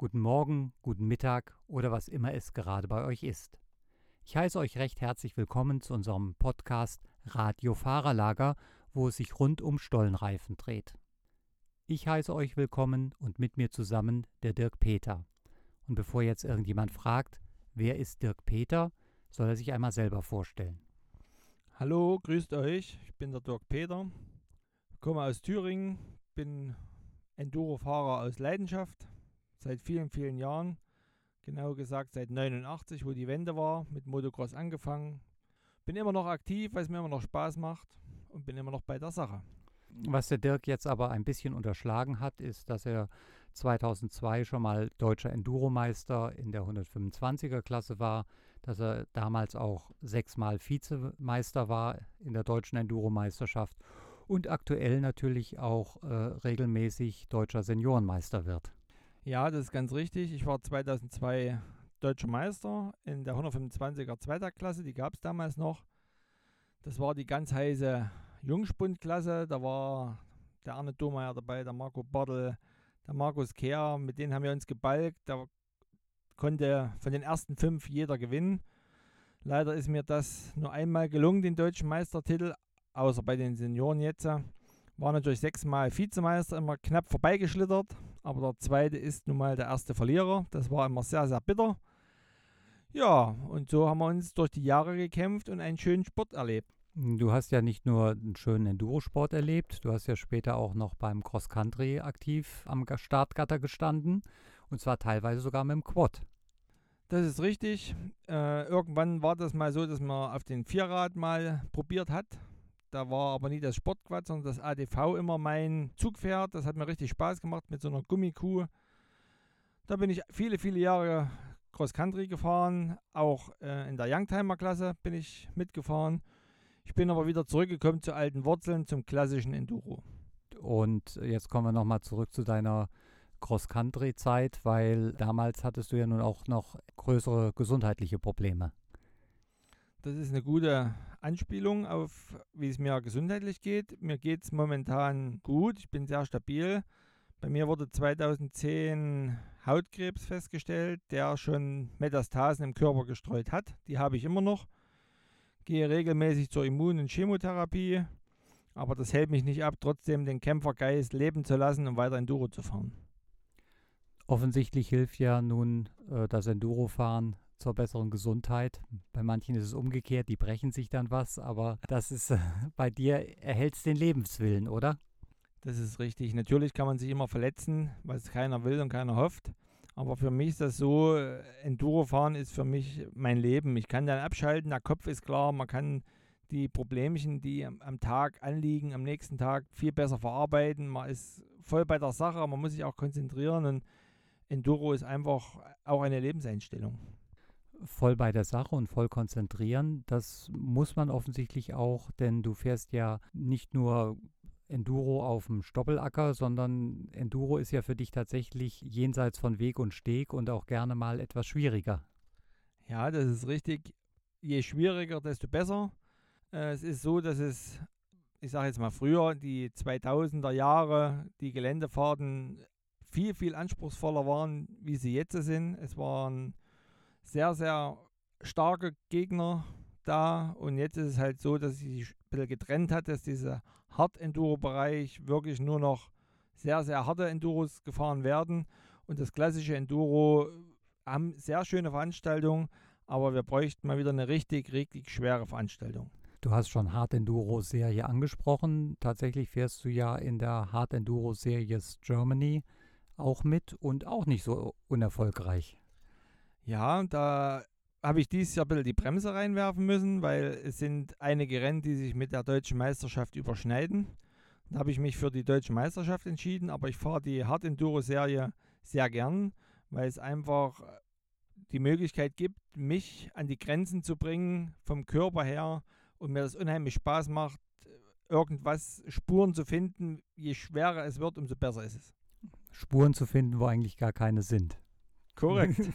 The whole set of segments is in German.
guten Morgen, guten Mittag oder was immer es gerade bei euch ist. Ich heiße euch recht herzlich willkommen zu unserem Podcast Radio Fahrerlager, wo es sich rund um Stollenreifen dreht. Ich heiße euch willkommen und mit mir zusammen der Dirk Peter. Und bevor jetzt irgendjemand fragt, wer ist Dirk Peter, soll er sich einmal selber vorstellen. Hallo, grüßt euch, ich bin der Dirk Peter, komme aus Thüringen, bin Enduro-Fahrer aus Leidenschaft, seit vielen, vielen Jahren, genau gesagt seit 89, wo die Wende war, mit Motocross angefangen. Bin immer noch aktiv, weil es mir immer noch Spaß macht und bin immer noch bei der Sache. Was der Dirk jetzt aber ein bisschen unterschlagen hat, ist, dass er 2002 schon mal deutscher Enduromeister in der 125er-Klasse war, dass er damals auch 6-mal Vizemeister war in der deutschen Enduromeisterschaft und aktuell natürlich auch regelmäßig deutscher Seniorenmeister wird. Ja, das ist ganz richtig. Ich war 2002 deutscher Meister in der 125er Zweitaktklasse, die gab es damals noch. Das war die ganz heiße Jungspundklasse, da war der Arne Domeyer dabei, der Marco Bartel, der Markus Kehr, mit denen haben wir uns gebalgt. Da konnte von den ersten 5 jeder gewinnen. Leider ist mir das nur einmal gelungen, den deutschen Meistertitel, außer bei den Senioren jetzt. War natürlich 6-mal Vizemeister, immer knapp vorbeigeschlittert, aber der zweite ist nun mal der erste Verlierer. Das war immer sehr, sehr bitter. Ja, und so haben wir uns durch die Jahre gekämpft und einen schönen Sport erlebt. Du hast ja nicht nur einen schönen Endurosport erlebt, du hast ja später auch noch beim Cross-Country aktiv am Startgatter gestanden und zwar teilweise sogar mit dem Quad. Das ist richtig. Irgendwann war das mal so, dass man auf den Vierrad mal probiert hat. Da war aber nie das Sportquad, sondern das ADV immer mein Zugpferd. Das hat mir richtig Spaß gemacht mit so einer Gummikuh. Da bin ich viele, viele Jahre Cross-Country gefahren. Auch in der Youngtimer-Klasse bin ich mitgefahren. Ich bin aber wieder zurückgekommen zu alten Wurzeln, zum klassischen Enduro. Und jetzt kommen wir nochmal zurück zu deiner Cross-Country-Zeit, weil damals hattest du ja nun auch noch größere gesundheitliche Probleme. Das ist eine gute Anspielung auf, wie es mir gesundheitlich geht. Mir geht es momentan gut, ich bin sehr stabil. Bei mir wurde 2010 Hautkrebs festgestellt, der schon Metastasen im Körper gestreut hat. Die habe ich immer noch. Gehe regelmäßig zur Immun- und Chemotherapie, aber das hält mich nicht ab, trotzdem den Kämpfergeist leben zu lassen und weiter Enduro zu fahren. Offensichtlich hilft ja nun das Endurofahren zur besseren Gesundheit. Bei manchen ist es umgekehrt, die brechen sich dann was, aber das ist bei dir erhältst den Lebenswillen, oder? Das ist richtig. Natürlich kann man sich immer verletzen, was keiner will und keiner hofft. Aber für mich ist das so, Endurofahren ist für mich mein Leben. Ich kann dann abschalten, der Kopf ist klar, man kann die Problemchen, die am Tag anliegen, am nächsten Tag viel besser verarbeiten. Man ist voll bei der Sache, man muss sich auch konzentrieren und Enduro ist einfach auch eine Lebenseinstellung. Voll bei der Sache und voll konzentrieren, das muss man offensichtlich auch, denn du fährst ja nicht nur Enduro auf dem Stoppelacker, sondern Enduro ist ja für dich tatsächlich jenseits von Weg und Steg und auch gerne mal etwas schwieriger. Ja, das ist richtig. Je schwieriger, desto besser. Es ist so, dass ich sage jetzt mal früher, die 2000er Jahre, die Geländefahrten viel, viel anspruchsvoller waren, wie sie jetzt sind. Es waren sehr, sehr starke Gegner da und jetzt ist es halt so, dass sich ein bisschen getrennt hat, dass dieser Hard-Enduro-Bereich wirklich nur noch sehr, sehr harte Enduros gefahren werden und das klassische Enduro haben sehr schöne Veranstaltungen, aber wir bräuchten mal wieder eine richtig, richtig schwere Veranstaltung. Du hast schon Hard Enduro Serie angesprochen. Tatsächlich fährst du ja in der Hard Enduro Series Germany auch mit und auch nicht so unerfolgreich. Ja, da habe ich dieses Jahr ein bisschen die Bremse reinwerfen müssen, weil es sind einige Rennen, die sich mit der deutschen Meisterschaft überschneiden. Da habe ich mich für die deutsche Meisterschaft entschieden, aber ich fahre die Hard Enduro Serie sehr gern, weil es einfach die Möglichkeit gibt, mich an die Grenzen zu bringen vom Körper her und mir das unheimlich Spaß macht, irgendwas Spuren zu finden. Je schwerer es wird, umso besser ist es. Spuren zu finden, wo eigentlich gar keine sind. Korrekt.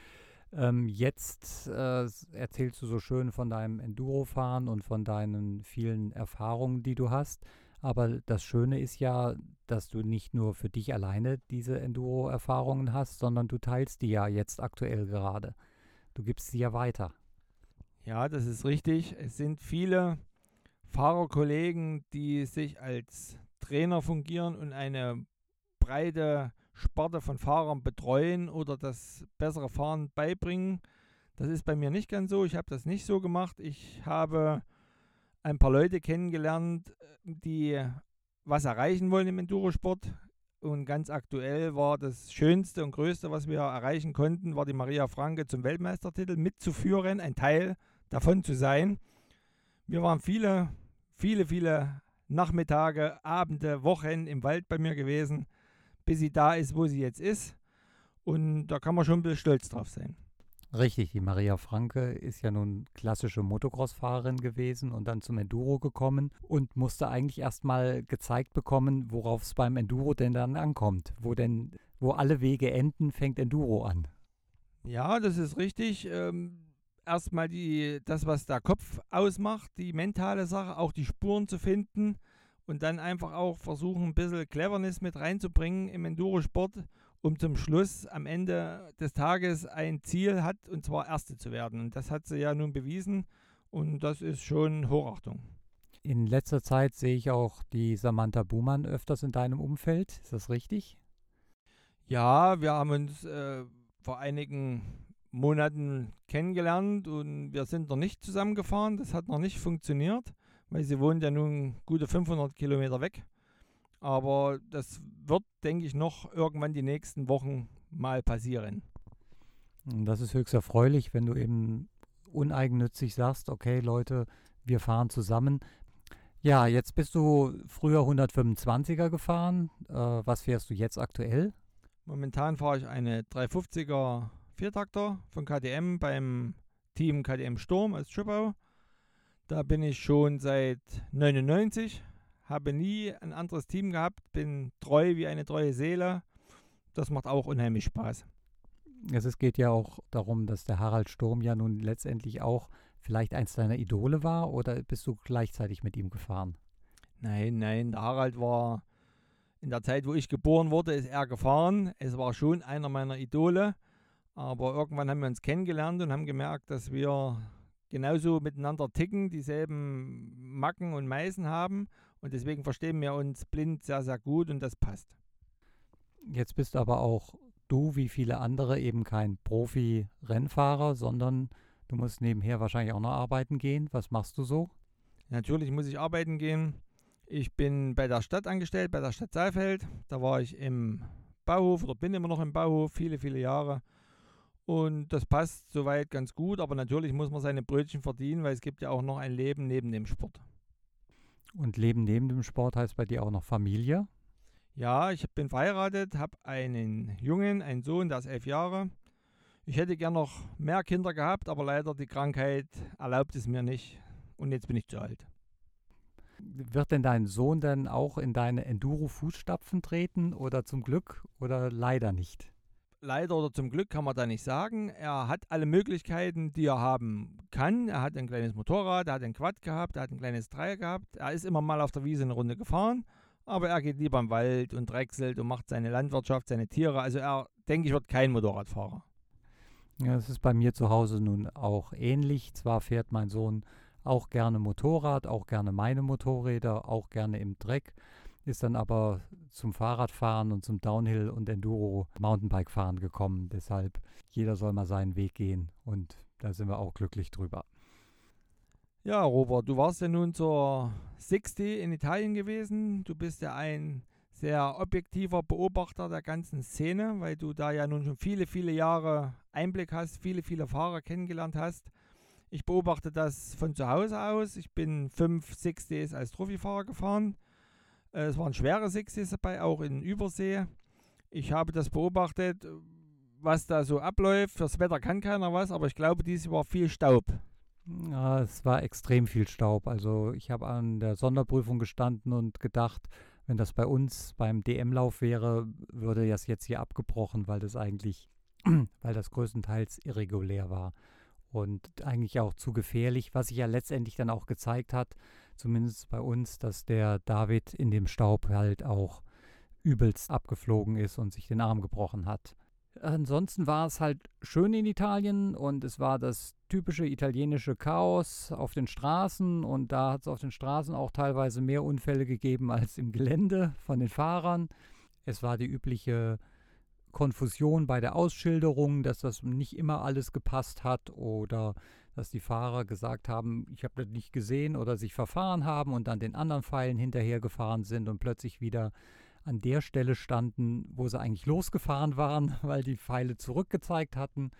Jetzt erzählst du so schön von deinem Endurofahren und von deinen vielen Erfahrungen, die du hast. Aber das Schöne ist ja, dass du nicht nur für dich alleine diese Enduro-Erfahrungen hast, sondern du teilst die ja jetzt aktuell gerade. Du gibst sie ja weiter. Ja, das ist richtig. Es sind viele Fahrerkollegen, die sich als Trainer fungieren und eine breite Sparte von Fahrern betreuen oder das bessere Fahren beibringen. Das ist bei mir nicht ganz so. Ich habe das nicht so gemacht. Ich habe ein paar Leute kennengelernt, die was erreichen wollen im Endurosport. Und ganz aktuell war das Schönste und Größte, was wir erreichen konnten, war die Maria Franke zum Weltmeistertitel mitzuführen, ein Teil davon zu sein. Wir waren viele Nachmittage, Abende, Wochen im Wald bei mir gewesen, bis sie da ist, wo sie jetzt ist. Und da kann man schon ein bisschen stolz drauf sein. Richtig, die Maria Franke ist ja nun klassische Motocross-Fahrerin gewesen und dann zum Enduro gekommen und musste eigentlich erstmal gezeigt bekommen, worauf es beim Enduro denn dann ankommt. Wo alle Wege enden, fängt Enduro an. Ja, das ist richtig. Erstmal das, was der Kopf ausmacht, die mentale Sache, auch die Spuren zu finden und dann einfach auch versuchen, ein bisschen Cleverness mit reinzubringen im Endurosport, um zum Schluss am Ende des Tages ein Ziel hat, und zwar Erste zu werden. Und das hat sie ja nun bewiesen und das ist schon Hochachtung. In letzter Zeit sehe ich auch die Samantha Buhmann öfters in deinem Umfeld. Ist das richtig? Ja, wir haben uns vor einigen Monaten kennengelernt und wir sind noch nicht zusammengefahren. Das hat noch nicht funktioniert, weil sie wohnt ja nun gute 500 Kilometer weg. Aber das wird, denke ich, noch irgendwann die nächsten Wochen mal passieren. Und das ist höchst erfreulich, wenn du eben uneigennützig sagst, okay Leute, wir fahren zusammen. Ja, jetzt bist du früher 125er gefahren. Was fährst du jetzt aktuell? Momentan fahre ich eine 350er Viertakter von KTM beim Team KTM Sturm als Schüppau. Da bin ich schon seit 99, habe nie ein anderes Team gehabt, bin treu wie eine treue Seele. Das macht auch unheimlich Spaß. Es geht ja auch darum, dass der Harald Sturm ja nun letztendlich auch vielleicht eins deiner Idole war, oder bist du gleichzeitig mit ihm gefahren? Nein, der Harald war in der Zeit, wo ich geboren wurde, ist er gefahren. Es war schon einer meiner Idole. Aber irgendwann haben wir uns kennengelernt und haben gemerkt, dass wir genauso miteinander ticken, dieselben Macken und Meisen haben. Und deswegen verstehen wir uns blind sehr, sehr gut und das passt. Jetzt bist aber auch du, wie viele andere, eben kein Profi-Rennfahrer, sondern du musst nebenher wahrscheinlich auch noch arbeiten gehen. Was machst du so? Natürlich muss ich arbeiten gehen. Ich bin bei der Stadt angestellt, bei der Stadt Saalfeld. Da war ich im Bauhof oder bin immer noch im Bauhof, viele Jahre. Und das passt soweit ganz gut, aber natürlich muss man seine Brötchen verdienen, weil es gibt ja auch noch ein Leben neben dem Sport. Und Leben neben dem Sport heißt bei dir auch noch Familie? Ja, ich bin verheiratet, habe einen Jungen, einen Sohn, der ist 11 Jahre. Ich hätte gern noch mehr Kinder gehabt, aber leider die Krankheit erlaubt es mir nicht. Und jetzt bin ich zu alt. Wird denn dein Sohn dann auch in deine Enduro-Fußstapfen treten oder zum Glück oder leider nicht? Leider oder zum Glück kann man da nicht sagen. Er hat alle Möglichkeiten, die er haben kann. Er hat ein kleines Motorrad, er hat ein Quad gehabt, er hat ein kleines Dreier gehabt. Er ist immer mal auf der Wiese eine Runde gefahren, aber er geht lieber im Wald und drechselt und macht seine Landwirtschaft, seine Tiere. Also er, denke ich, wird kein Motorradfahrer. Ja, das ist bei mir zu Hause nun auch ähnlich. Zwar fährt mein Sohn auch gerne Motorrad, auch gerne meine Motorräder, auch gerne im Dreck, ist dann aber zum Fahrradfahren und zum Downhill- und Enduro-Mountainbike-Fahren gekommen. Deshalb, jeder soll mal seinen Weg gehen und da sind wir auch glücklich drüber. Ja, Robert, du warst ja nun zur 60 in Italien gewesen. Du bist ja ein sehr objektiver Beobachter der ganzen Szene, weil du da ja nun schon viele Jahre Einblick hast, viele Fahrer kennengelernt hast. Ich beobachte das von zu Hause aus. Ich bin 5 60s als Trophyfahrer gefahren. Es waren schwere 60s dabei, auch in Übersee. Ich habe das beobachtet, was da so abläuft. Fürs Wetter kann keiner was, aber ich glaube, dieses Jahr war viel Staub. Ja, es war extrem viel Staub. Also ich habe an der Sonderprüfung gestanden und gedacht, wenn das bei uns beim DM-Lauf wäre, würde das jetzt hier abgebrochen, weil das größtenteils irregulär war. und eigentlich auch zu gefährlich, was sich ja letztendlich dann auch gezeigt hat, zumindest bei uns, dass der David in dem Staub halt auch übelst abgeflogen ist und sich den Arm gebrochen hat. Ansonsten war es halt schön in Italien und es war das typische italienische Chaos auf den Straßen und da hat es auf den Straßen auch teilweise mehr Unfälle gegeben als im Gelände von den Fahrern. Es war die übliche Konfusion bei der Ausschilderung, dass das nicht immer alles gepasst hat oder dass die Fahrer gesagt haben, ich habe das nicht gesehen oder sich verfahren haben und dann den anderen Pfeilen hinterhergefahren sind und plötzlich wieder an der Stelle standen, wo sie eigentlich losgefahren waren, weil die Pfeile zurückgezeigt hatten.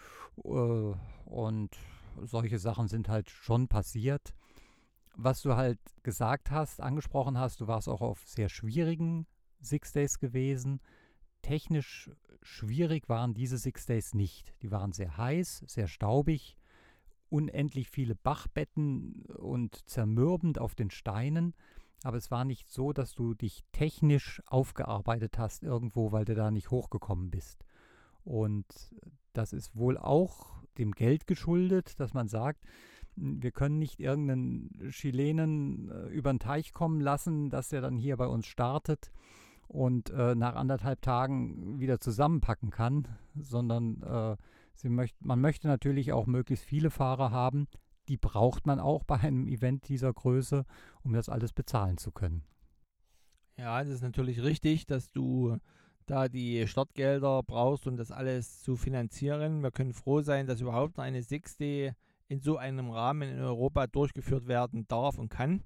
Und solche Sachen sind halt schon passiert. Was du halt gesagt hast, angesprochen hast, du warst auch auf sehr schwierigen Six Days gewesen. Technisch schwierig waren diese Six Days nicht. Die waren sehr heiß, sehr staubig, unendlich viele Bachbetten und zermürbend auf den Steinen. Aber es war nicht so, dass du dich technisch aufgearbeitet hast irgendwo, weil du da nicht hochgekommen bist. Und das ist wohl auch dem Geld geschuldet, dass man sagt, wir können nicht irgendeinen Chilenen über den Teich kommen lassen, dass er dann hier bei uns startet und nach 1,5 Tagen wieder zusammenpacken kann, sondern man möchte natürlich auch möglichst viele Fahrer haben. Die braucht man auch bei einem Event dieser Größe, um das alles bezahlen zu können. Ja, das ist natürlich richtig, dass du da die Startgelder brauchst, um das alles zu finanzieren. Wir können froh sein, dass überhaupt noch eine Six Day in so einem Rahmen in Europa durchgeführt werden darf und kann.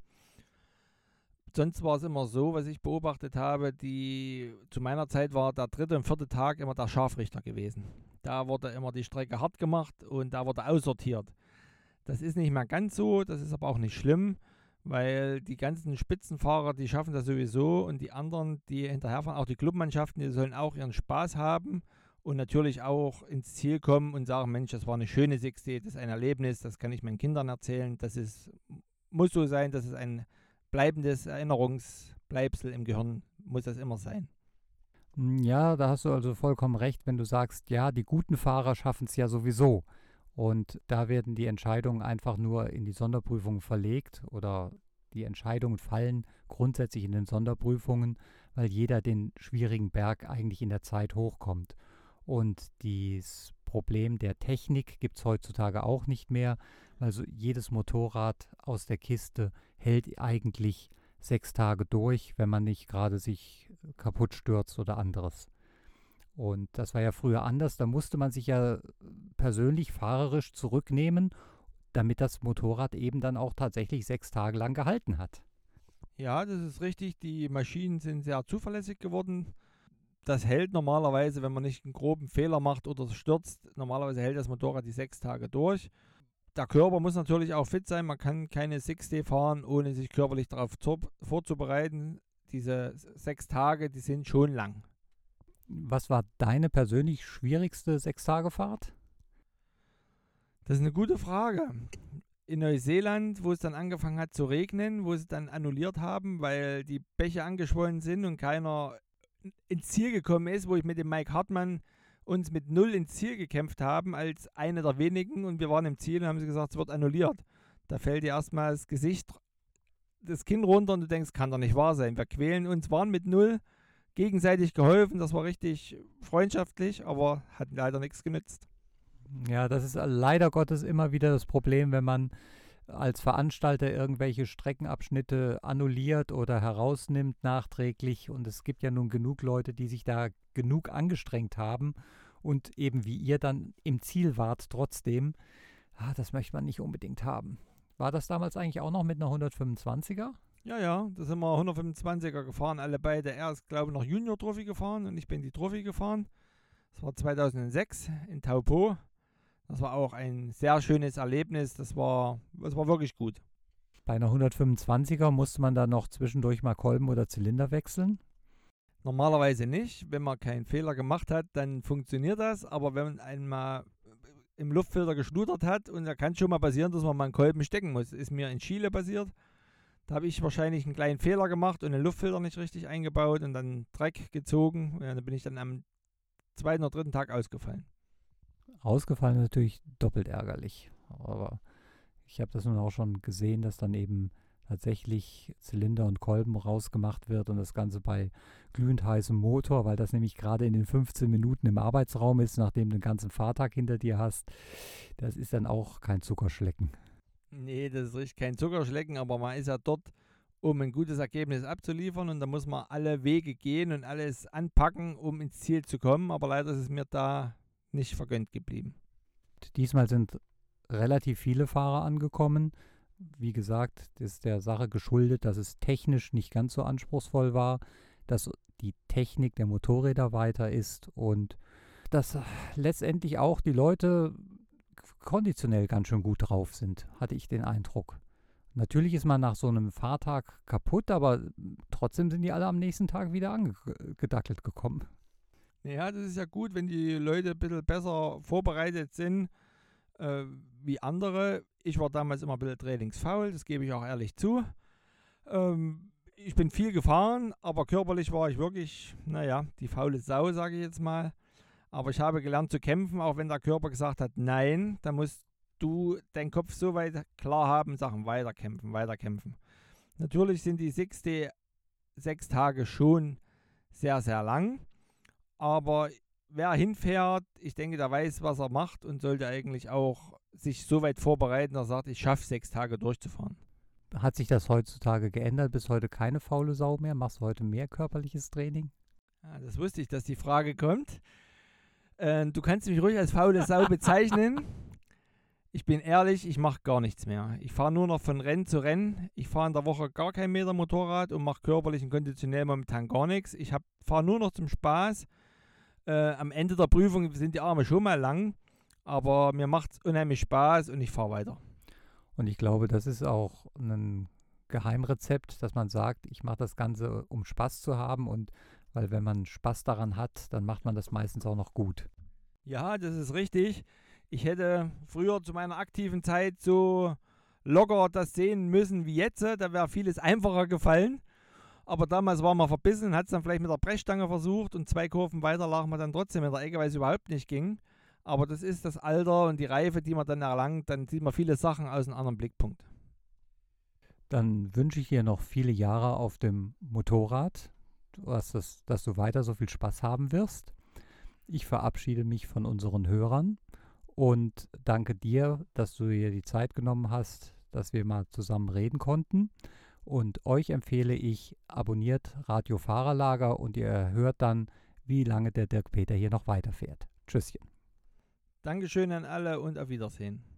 Sonst war es immer so, was ich beobachtet habe, zu meiner Zeit war der 3. und 4. Tag immer der Scharfrichter gewesen. Da wurde immer die Strecke hart gemacht und da wurde aussortiert. Das ist nicht mehr ganz so, das ist aber auch nicht schlimm, weil die ganzen Spitzenfahrer, die schaffen das sowieso und die anderen, die hinterherfahren, auch die Clubmannschaften, die sollen auch ihren Spaß haben und natürlich auch ins Ziel kommen und sagen, Mensch, das war eine schöne Six Day, das ist ein Erlebnis, das kann ich meinen Kindern erzählen, muss so sein, das ist ein bleibendes Erinnerungsbleibsel im Gehirn, muss das immer sein. Ja, da hast du also vollkommen recht, wenn du sagst, ja, die guten Fahrer schaffen es ja sowieso. Und da werden die Entscheidungen einfach nur in die Sonderprüfungen verlegt oder die Entscheidungen fallen grundsätzlich in den Sonderprüfungen, weil jeder den schwierigen Berg eigentlich in der Zeit hochkommt. Und das Problem der Technik gibt es heutzutage auch nicht mehr. Also jedes Motorrad aus der Kiste hält eigentlich 6 Tage durch, wenn man nicht gerade sich kaputt stürzt oder anderes. Und das war ja früher anders. Da musste man sich ja persönlich fahrerisch zurücknehmen, damit das Motorrad eben dann auch tatsächlich 6 Tage lang gehalten hat. Ja, das ist richtig. Die Maschinen sind sehr zuverlässig geworden. Das hält normalerweise, wenn man nicht einen groben Fehler macht oder stürzt, normalerweise hält das Motorrad die 6 Tage durch. Der Körper muss natürlich auch fit sein. Man kann keine 6D fahren, ohne sich körperlich darauf vorzubereiten. Diese 6 Tage, die sind schon lang. Was war deine persönlich schwierigste 6-Tage-Fahrt? Das ist eine gute Frage. In Neuseeland, wo es dann angefangen hat zu regnen, wo sie dann annulliert haben, weil die Bäche angeschwollen sind und keiner ins Ziel gekommen ist, wo ich mit dem Mike Hartmann uns mit 0 ins Ziel gekämpft haben, als eine der wenigen und wir waren im Ziel und haben sie gesagt, es wird annulliert. Da fällt dir erstmal das Kinn runter und du denkst, kann doch nicht wahr sein. Wir quälen uns, waren mit 0, gegenseitig geholfen, das war richtig freundschaftlich, aber hat leider nichts genützt. Ja, das ist leider Gottes immer wieder das Problem, wenn man als Veranstalter irgendwelche Streckenabschnitte annulliert oder herausnimmt nachträglich. Und es gibt ja nun genug Leute, die sich da genug angestrengt haben und eben wie ihr dann im Ziel wart trotzdem. Das möchte man nicht unbedingt haben. War das damals eigentlich auch noch mit einer 125er? Ja, da sind wir 125er gefahren, alle beide. Er ist, glaube ich, noch Junior-Trophy gefahren und ich bin die Trophy gefahren. Das war 2006 in Taupo. Das war auch ein sehr schönes Erlebnis. Das war wirklich gut. Bei einer 125er musste man da noch zwischendurch mal Kolben oder Zylinder wechseln? Normalerweise nicht. Wenn man keinen Fehler gemacht hat, dann funktioniert das. Aber wenn man einmal im Luftfilter geschludert hat, und da kann schon mal passieren, dass man mal einen Kolben stecken muss. Ist mir in Chile passiert. Da habe ich wahrscheinlich einen kleinen Fehler gemacht und den Luftfilter nicht richtig eingebaut und dann Dreck gezogen. Ja, da bin ich dann am 2. oder 3. Tag ausgefallen. Ausgefallen ist natürlich doppelt ärgerlich. Aber ich habe das nun auch schon gesehen, dass dann eben tatsächlich Zylinder und Kolben rausgemacht wird und das Ganze bei glühend heißem Motor, weil das nämlich gerade in den 15 Minuten im Arbeitsraum ist, nachdem du den ganzen Fahrtag hinter dir hast. Das ist dann auch kein Zuckerschlecken. Nee, das ist richtig kein Zuckerschlecken, aber man ist ja dort, um ein gutes Ergebnis abzuliefern und da muss man alle Wege gehen und alles anpacken, um ins Ziel zu kommen, aber leider ist es mir da nicht vergönnt geblieben. Diesmal sind relativ viele Fahrer angekommen. Wie gesagt, das ist der Sache geschuldet, dass es technisch nicht ganz so anspruchsvoll war, dass die Technik der Motorräder weiter ist und dass letztendlich auch die Leute konditionell ganz schön gut drauf sind, hatte ich den Eindruck. Natürlich ist man nach so einem Fahrtag kaputt, aber trotzdem sind die alle am nächsten Tag wieder angedackelt gekommen. Ja, das ist ja gut, wenn die Leute ein bisschen besser vorbereitet sind wie andere. Ich war damals immer ein bisschen trainingsfaul, das gebe ich auch ehrlich zu. Ich bin viel gefahren, aber körperlich war ich wirklich, die faule Sau, sage ich jetzt mal. Aber ich habe gelernt zu kämpfen, auch wenn der Körper gesagt hat, nein, da musst du deinen Kopf so weit klar haben, Sachen weiterkämpfen, weiterkämpfen. Natürlich sind die 6 Tage schon sehr, sehr lang, aber wer hinfährt, ich denke, der weiß, was er macht und sollte eigentlich auch sich so weit vorbereiten, dass er sagt, ich schaffe 6 Tage durchzufahren. Hat sich das heutzutage geändert? Bis heute keine faule Sau mehr? Machst du heute mehr körperliches Training? Ja, das wusste ich, dass die Frage kommt. Du kannst mich ruhig als faule Sau bezeichnen. Ich bin ehrlich, ich mache gar nichts mehr. Ich fahre nur noch von Rennen zu Rennen. Ich fahre in der Woche gar keinen Meter Motorrad und mache körperlich und konditionell momentan gar nichts. Ich fahre nur noch zum Spaß. Am Ende der Prüfung sind die Arme schon mal lang, aber mir macht es unheimlich Spaß und ich fahre weiter. Und ich glaube, das ist auch ein Geheimrezept, dass man sagt, ich mache das Ganze, um Spaß zu haben und weil wenn man Spaß daran hat, dann macht man das meistens auch noch gut. Ja, das ist richtig. Ich hätte früher zu meiner aktiven Zeit so locker das sehen müssen wie jetzt. Da wäre vieles einfacher gefallen. Aber damals war man verbissen und hat es dann vielleicht mit der Brechstange versucht und 2 Kurven weiter lag man dann trotzdem in der Ecke, weil es überhaupt nicht ging. Aber das ist das Alter und die Reife, die man dann erlangt. Dann sieht man viele Sachen aus einem anderen Blickpunkt. Dann wünsche ich dir noch viele Jahre auf dem Motorrad, dass du weiter so viel Spaß haben wirst. Ich verabschiede mich von unseren Hörern und danke dir, dass du dir die Zeit genommen hast, dass wir mal zusammen reden konnten. Und euch empfehle ich, abonniert Radio Fahrerlager und ihr hört dann, wie lange der Dirk Peter hier noch weiterfährt. Tschüsschen. Dankeschön an alle und auf Wiedersehen.